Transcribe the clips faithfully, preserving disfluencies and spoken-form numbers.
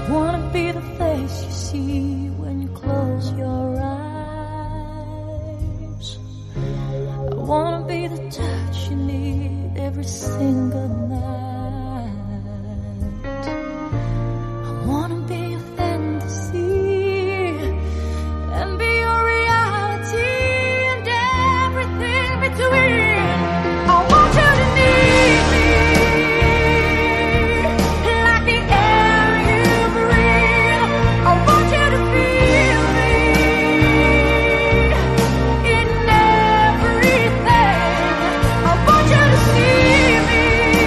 wanna be the face you see when you close your eyes. I wanna be the touch you need every single night. I wanna be a fantasy and be your reality and everything between. I want you to need me like the air you breathe. I want you to feel me in everything. I want you to see me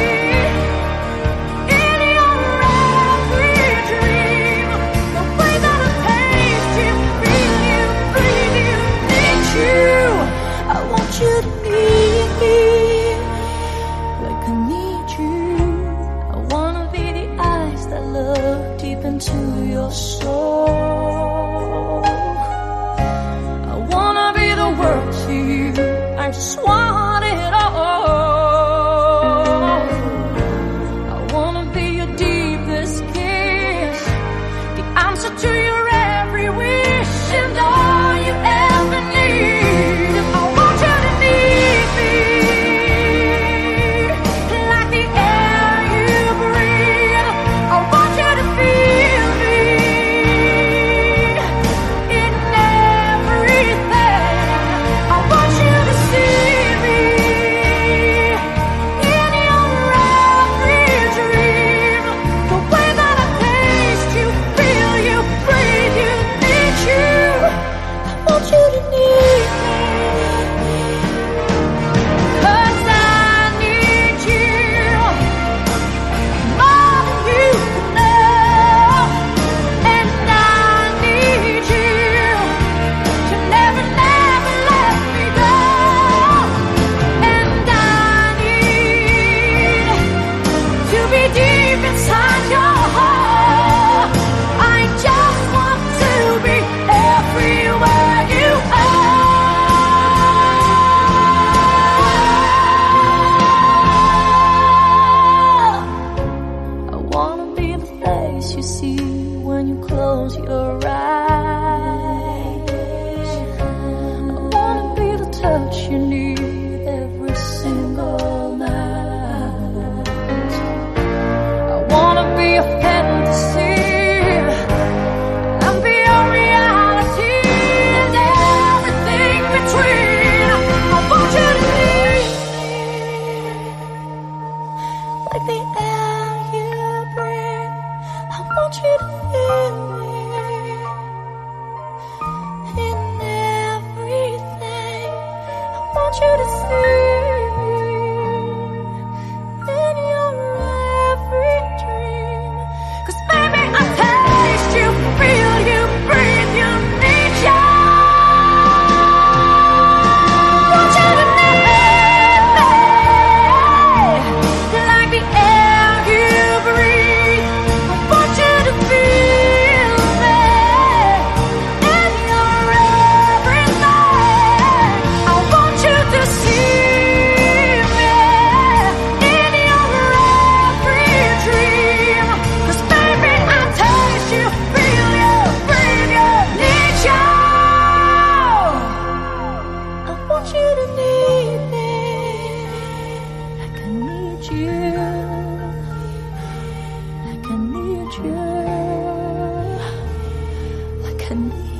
in your every dream. The way that I taste you, feel you, breathe you, need you. I want you to need me like I need you. I wanna be the eyes that look deep into your soul. I wanna be the world to you. I just want it all. I wanna be your deepest kiss, the answer to your every wish and all you ever need. I want you to need me like the air you breathe. I want you to feel me in everything. I want you to see me in your every dream. The way that I taste you, feel you, breathe you, need you. I want you to need me, 'cause I need you more than you can know. And I need you to never, never let me go. And I need to be deep inside your heart. I just want to be everywhere you are. I wanna be the face you see when you close your eyes. I wanna be the touch you need every single night. I wanna be a fantasy and be your reality and everything between. I want you to need me like the air you breathe. I want you to feel me in everything. I want you to see me in your every dream. 'Cause baby, I taste you, feel you, breathe you, need you. Want you to need me like the air you breathe. I want you to feel me in your everything. I want you to see me in your every dream. 'Cause baby, I taste you, feel you, breathe you, need you. I want you to need me like I need you, like I need you, like I need